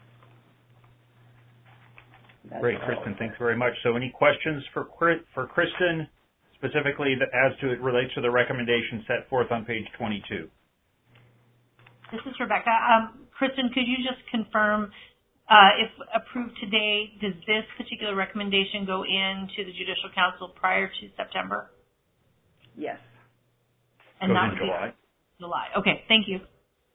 That's great, Kristen. Thanks very much. So any questions for Kristen, specifically as to it relates to the recommendation set forth on page 22? This is Rebecca. Kristen, could you just confirm if approved today, does this particular recommendation go into the Judicial Council prior to September? Yes. And goes in July. July. Okay, thank you.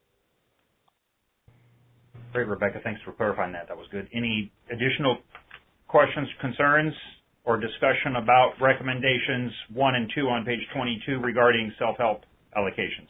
Great, Rebecca. Thanks for clarifying that. That was good. Any additional questions, concerns, or discussion about recommendations 1 and 2 on page 22 regarding self-help allocations?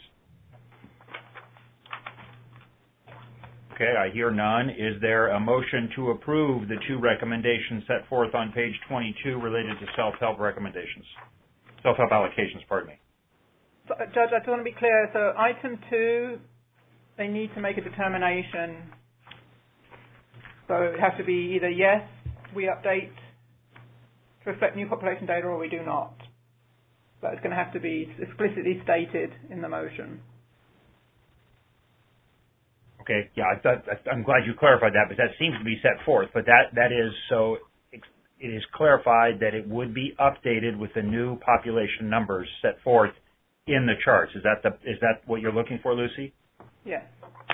Okay, I hear none. Is there a motion to approve the 2 recommendations set forth on page 22 related to self-help allocations, pardon me? So, Judge, I just want to be clear. So item 2, they need to make a determination. So it has to be either yes, we update to reflect new population data, or we do not. So it's going to have to be explicitly stated in the motion. Okay, yeah, I'm glad you clarified that, but that seems to be set forth. But that is so it is clarified that it would be updated with the new population numbers set forth in the charts. Is that what you're looking for, Lucy? Yes.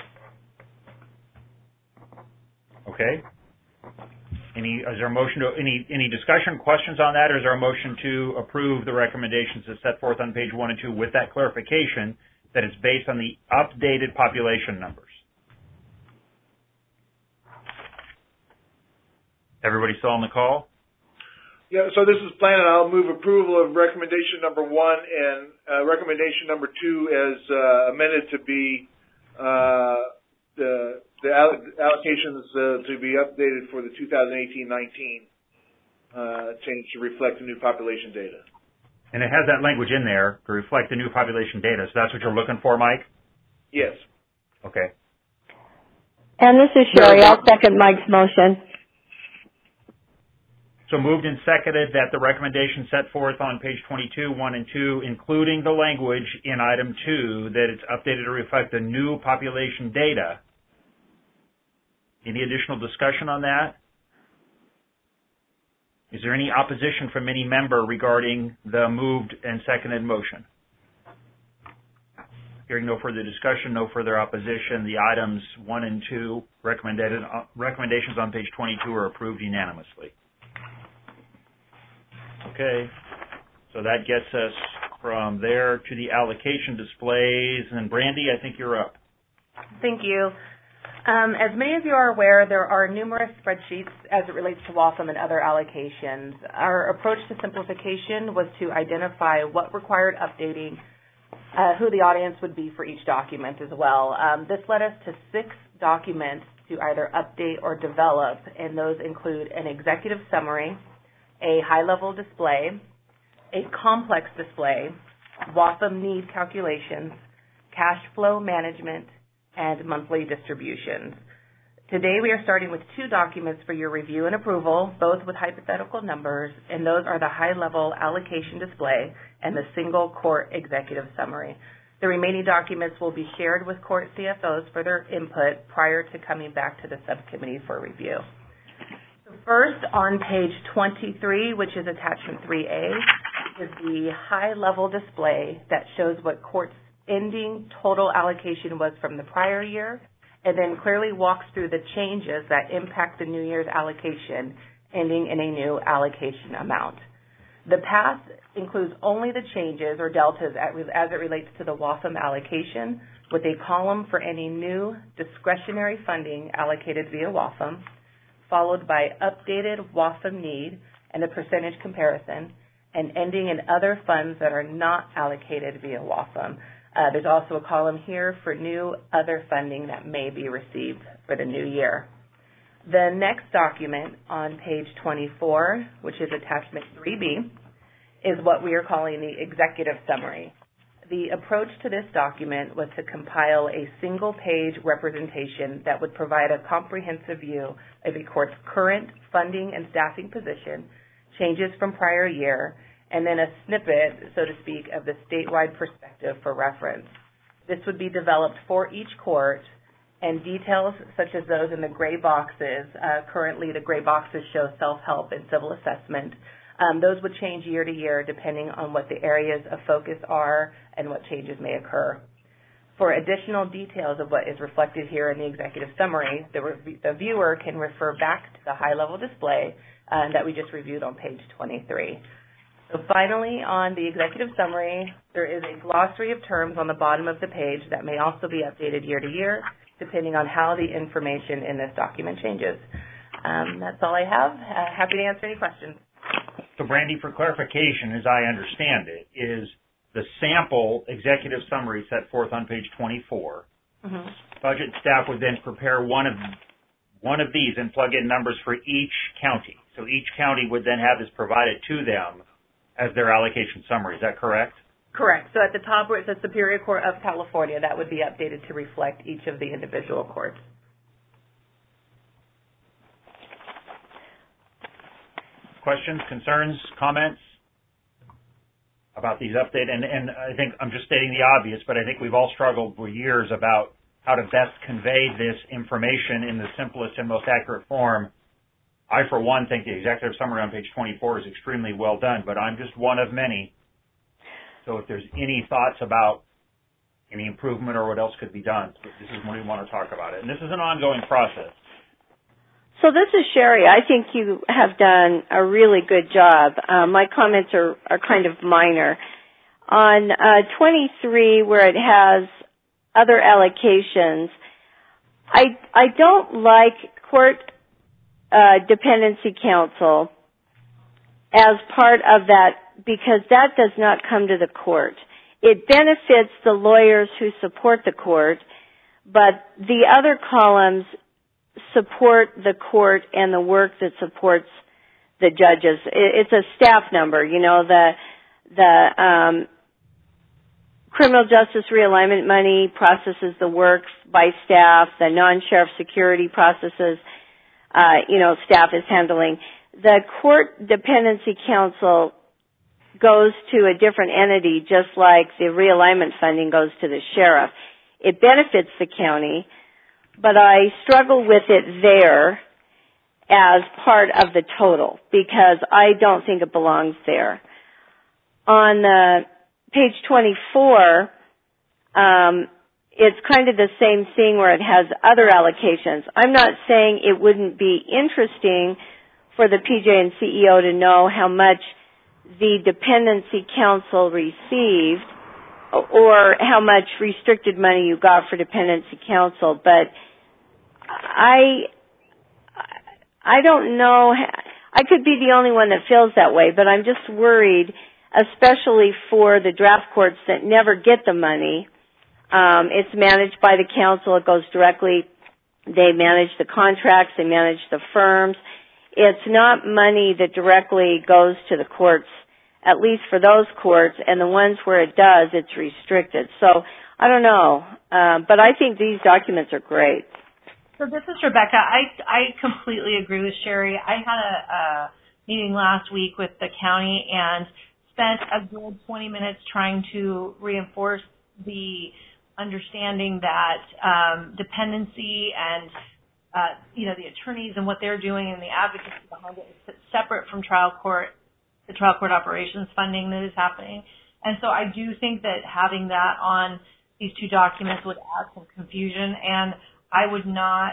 Okay. Is there a motion to any discussion, questions on that, or is there a motion to approve the recommendations that set forth on page 1 and 2 with that clarification that it's based on the updated population numbers? Everybody still on the call? Yeah, so this is Planet. I'll move approval of recommendation number 1 and recommendation number 2 as amended to be the allocations to be updated for the 2018-19 change to reflect the new population data. And it has that language in there to reflect the new population data. So that's what you're looking for, Mike? Yes. Okay. And this is Sherry. I'll second Mike's motion. So moved and seconded that the recommendation set forth on page 22, 1 and 2, including the language in item 2, that it's updated to reflect the new population data. Any additional discussion on that? Is there any opposition from any member regarding the moved and seconded motion? Hearing no further discussion, no further opposition, the items 1 and 2 recommendations on page 22 are approved unanimously. Okay, so that gets us from there to the allocation displays. And Brandy, I think you're up. Thank you. As many of you are aware, there are numerous spreadsheets as it relates to WAFM and other allocations. Our approach to simplification was to identify what required updating, who the audience would be for each document as well. This led us to 6 documents to either update or develop, and those include an executive summary, a high-level display, a complex display, WAFM need calculations, cash flow management, and monthly distributions. Today we are starting with 2 documents for your review and approval, both with hypothetical numbers, and those are the high-level allocation display and the single court executive summary. The remaining documents will be shared with court CFOs for their input prior to coming back to the subcommittee for review. First, on page 23, which is attachment 3A, is the high-level display that shows what court's ending total allocation was from the prior year, and then clearly walks through the changes that impact the new year's allocation, ending in a new allocation amount. The path includes only the changes or deltas as it relates to the WAFM allocation, with a column for any new discretionary funding allocated via WAFM, followed by updated WAFM need and a percentage comparison, and ending in other funds that are not allocated via WAFM. There's also a column here for new other funding that may be received for the new year. The next document on page 24, which is attachment 3B, is what we are calling the executive summary. The approach to this document was to compile a single-page representation that would provide a comprehensive view of a court's current funding and staffing position, changes from prior year, and then a snippet, so to speak, of the statewide perspective for reference. This would be developed for each court, and details such as those in the gray boxes, currently the gray boxes show self-help and civil assessment. Those would change year to year depending on what the areas of focus are and what changes may occur. For additional details of what is reflected here in the executive summary, the viewer can refer back to the high-level display that we just reviewed on page 23. So finally, on the executive summary, there is a glossary of terms on the bottom of the page that may also be updated year to year, depending on how the information in this document changes. That's all I have. Happy to answer any questions. So, Brandy, for clarification, as I understand it, is the sample executive summary set forth on page 24. Mm-hmm. Budget staff would then prepare one of these and plug in numbers for each county. So each county would then have this provided to them as their allocation summary. Is that correct? Correct. So at the top where it says Superior Court of California, that would be updated to reflect each of the individual courts. Questions, concerns, comments about these updates? And I think I'm just stating the obvious, but I think we've all struggled for years about how to best convey this information in the simplest and most accurate form. I, for one, think the executive summary on page 24 is extremely well done, but I'm just one of many. So if there's any thoughts about any improvement or what else could be done, this is when we want to talk about it. And this is an ongoing process. So this is Sherry. I think you have done a really good job. My comments are kind of minor. On 23, where it has other allocations, I don't like court dependency counsel as part of that, because that does not come to the court. It benefits the lawyers who support the court, but the other columns support the court and the work that supports the judges. It's a staff number, the criminal justice realignment money processes the work by staff, the non-sheriff security processes, staff is handling. The court dependency counsel goes to a different entity, just like the realignment funding goes to the sheriff. It benefits the county, but I struggle with it there as part of the total, because I don't think it belongs there. On page 24, it's kind of the same thing where it has other allocations. I'm not saying it wouldn't be interesting for the PJ and CEO to know how much the dependency counsel received or how much restricted money you got for dependency counsel, but I don't know. I could be the only one that feels that way, but I'm just worried, especially for the draft courts that never get the money. It's managed by the council. It goes directly. They manage the contracts. They manage the firms. It's not money that directly goes to the courts, at least for those courts, and the ones where it does, it's restricted. So I don't know, but I think these documents are great. So this is Rebecca. I completely agree with Sherry. I had a meeting last week with the county and spent a good 20 minutes trying to reinforce the understanding that dependency and the attorneys and what they're doing and the advocacy behind it is separate from the trial court operations funding that is happening. And so I do think that having that on these two documents would add some confusion, and I would not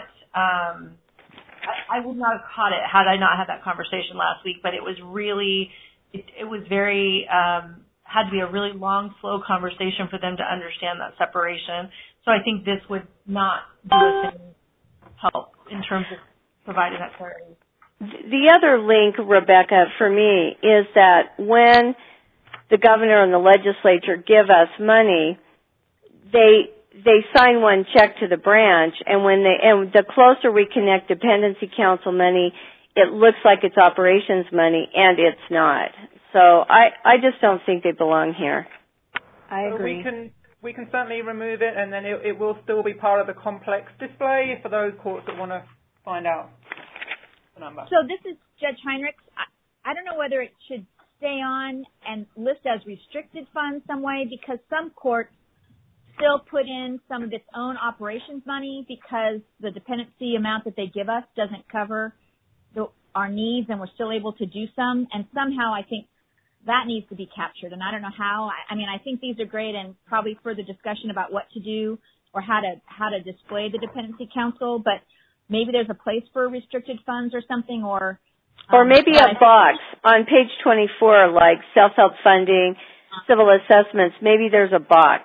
have caught it had I not had that conversation last week. But it was really, it was very had to be a really long, slow conversation for them to understand that separation. So I think this would not do us any help in terms of providing that clarity. The other link, Rebecca, for me, is that when the governor and the legislature give us money, they sign one check to the branch, and and the closer we connect dependency counsel money, it looks like it's operations money, and it's not. So I just don't think they belong here. I agree. We can certainly remove it, and then it will still be part of the complex display for those courts that want to find out the number. So this is Judge Heinrichs. I don't know whether it should stay on and list as restricted funds some way, because some courts still put in some of its own operations money because the dependency amount that they give us doesn't cover our needs, and we're still able to do some. And somehow I think that needs to be captured, and I don't know how. I mean, I think these are great, and probably further discussion about what to do or how to display the dependency counsel, but maybe there's a place for restricted funds or something, or maybe a box on page 24, like self-help funding, civil assessments. Maybe there's a box.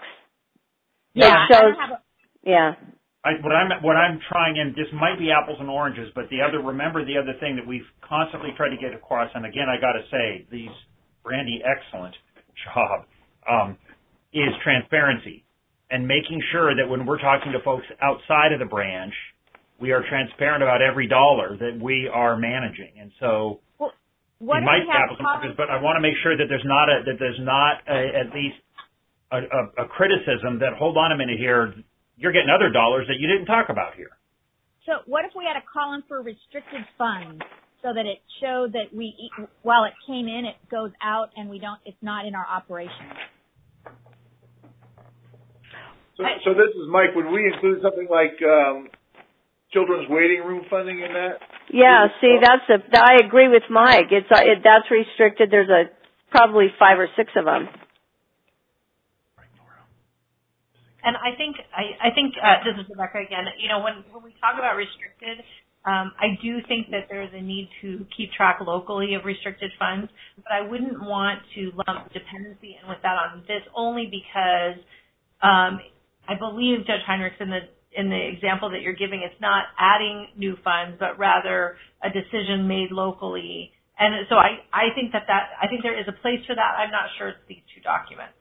Yeah. Yeah. What I'm trying, and this might be apples and oranges, but remember the other thing that we've constantly tried to get across, and again, I got to say, Brandy, excellent job, is transparency and making sure that when we're talking to folks outside of the branch, we are transparent about every dollar that we are managing. And so it might be apples and oranges, but I want to make sure that there's not at least a criticism that, hold on a minute here, you're getting other dollars that you didn't talk about here. So what if we had a column for restricted funds so that it showed that while it came in, it goes out and it's not in our operations? So this is Mike. Would we include something like children's waiting room funding in that? Yeah, see, I agree with Mike. That's restricted. There's probably 5 or 6 of them. And I think this is Rebecca again. When we talk about restricted, I do think that there is a need to keep track locally of restricted funds, but I wouldn't want to lump dependency in with that on this only because I believe Judge Heinrichs in the example that you're giving, it's not adding new funds, but rather a decision made locally. And so I think I think there is a place for that. I'm not sure it's these two documents.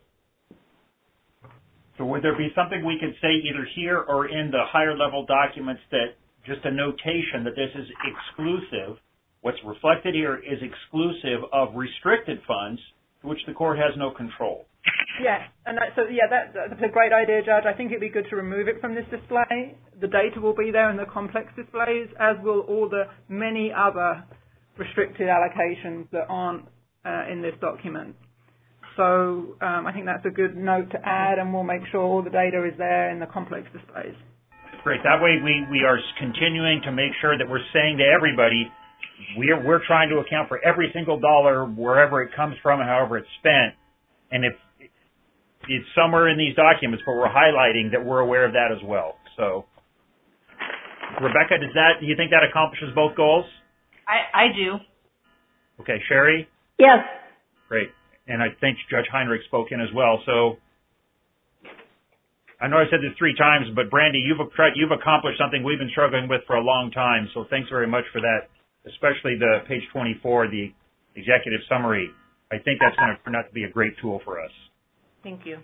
So would there be something we could say either here or in the higher level documents that just a notation that this is exclusive, what's reflected here is exclusive of restricted funds to which the court has no control? Yeah, and that's a great idea, Judge. I think it'd be good to remove it from this display. The data will be there in the complex displays, as will all the many other restricted allocations that aren't in this document. So I think that's a good note to add, and we'll make sure all the data is there in the complex displays. Great. That way we are continuing to make sure that we're saying to everybody, we're trying to account for every single dollar wherever it comes from and however it's spent. And if it's somewhere in these documents, but we're highlighting that we're aware of that as well. So, Rebecca, do you think that accomplishes both goals? I do. Okay, Sherry? Yes. Great. And I think Judge Heinrich spoke in as well. So, I know I said this 3 times, but Brandy, you've accomplished something we've been struggling with for a long time. So thanks very much for that, especially the page 24, the executive summary. I think that's going to turn out to be a great tool for us. Thank you.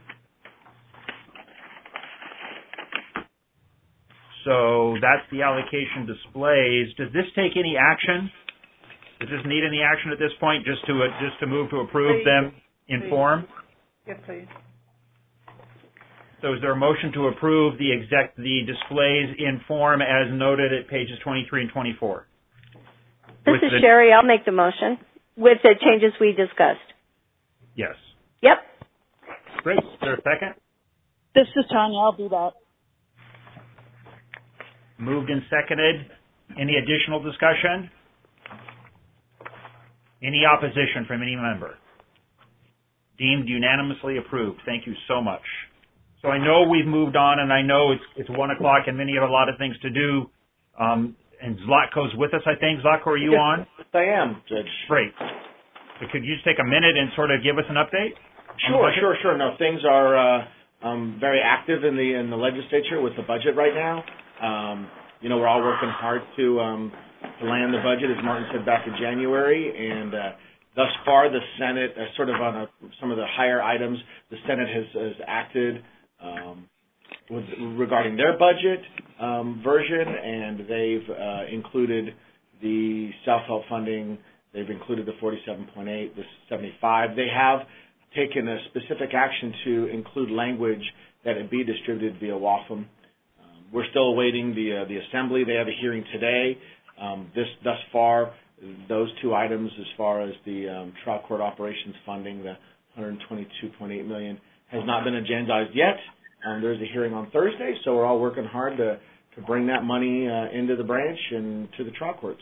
So that's the allocation displays. Does this take any action? Does this need any action at this point, just to move to approve them in form? Yes, please. So is there a motion to approve the displays in form as noted at pages 23 and 24? This is Sherry. I'll make the motion with the changes we discussed. Yes. Yep. Great. Is there a second? This is Tanya. I'll do that. Moved and seconded. Any additional discussion? Any opposition from any member? Deemed unanimously approved. Thank you so much. So I know we've moved on, and I know it's 1 o'clock, and many have a lot of things to do. And Zlatko's with us, I think. Zlatko, are you on? Yes, I am, Judge. Great. So could you just take a minute and sort of give us an update? Sure. No, things are very active in the legislature with the budget right now. We're all working hard to land the budget, as Martin said back in January, and thus far the Senate, sort of on some of the higher items, the Senate has acted regarding their budget version, and they've included the self-help funding. They've included the 47.8, the 75. They have taken a specific action to include language that it be distributed via WAFM. We're still awaiting the Assembly. They have a hearing today. Thus far, those 2 items, as far as the trial court operations funding, the $122.8 million, has not been agendized yet. There's a hearing on Thursday, so we're all working hard to bring that money into the branch and to the trial courts.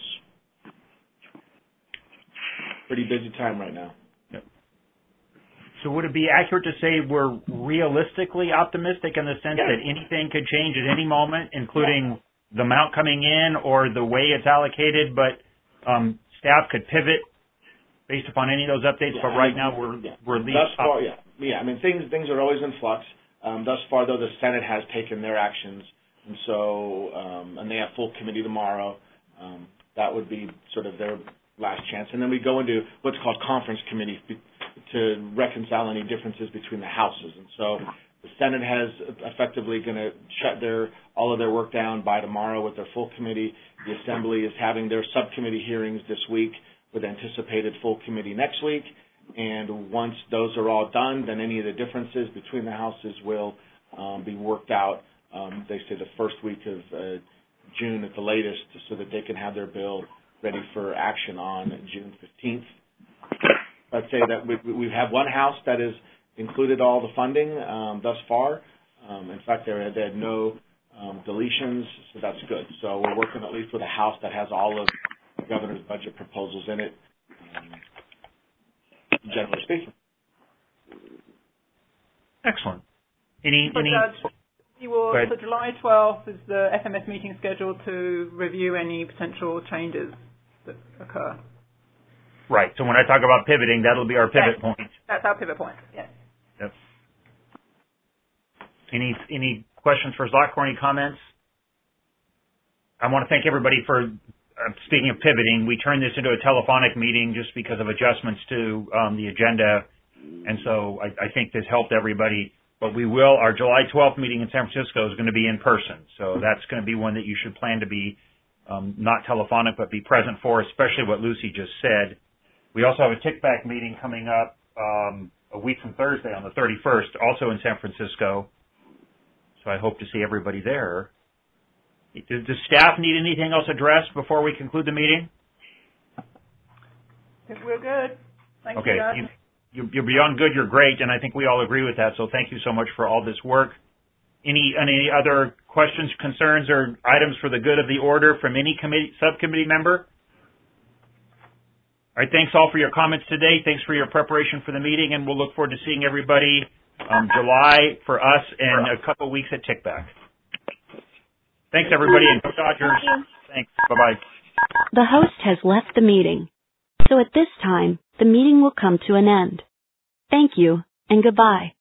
Pretty busy time right now. Yep. So would it be accurate to say we're realistically optimistic in the sense that anything could change at any moment, including the amount coming in or the way it's allocated, but staff could pivot based upon any of those updates? But right now we're at least thus far, I mean, things are always in flux. Thus far, though, the Senate has taken their actions, and so and they have full committee tomorrow. That would be sort of their last chance, and then we go into what's called conference committee to reconcile any differences between the houses. And so the Senate has effectively going to shut all of their work down by tomorrow with their full committee. The Assembly is having their subcommittee hearings this week with anticipated full committee next week. And once those are all done, then any of the differences between the houses will be worked out, they say the first week of June at the latest, so that they can have their bill ready for action on June 15th. I'd say that we have one house that has included all the funding thus far. In fact, they had no deletions, so that's good. So we're working at least with a House that has all of the governor's budget proposals in it, generally speaking. Excellent. So July 12th is the FMS meeting scheduled to review any potential changes that occur. Right. So when I talk about pivoting, that'll be our pivot point. That's our pivot point. Yes. Yep. Any questions for Zlatko or any comments? I want to thank everybody for speaking of pivoting. We turned this into a telephonic meeting just because of adjustments to the agenda, and so I think this helped everybody. But our July 12th meeting in San Francisco is going to be in person, so that's going to be one that you should plan to be not telephonic but be present for, especially what Lucy just said. We also have a TICBAC meeting coming up a week from Thursday on the 31st, also in San Francisco, so I hope to see everybody there. Does staff need anything else addressed before we conclude the meeting? I think we're good. Thank okay. you, guys. You're beyond good. You're great, and I think we all agree with that. So thank you so much for all this work. Any other questions, concerns, or items for the good of the order from any subcommittee member? All right. Thanks all for your comments today. Thanks for your preparation for the meeting, and we'll look forward to seeing everybody July for us and a couple weeks at TICBAC. Thanks, everybody, and go Dodgers. Thanks. Bye-bye. The host has left the meeting. So at this time, the meeting will come to an end. Thank you, and goodbye.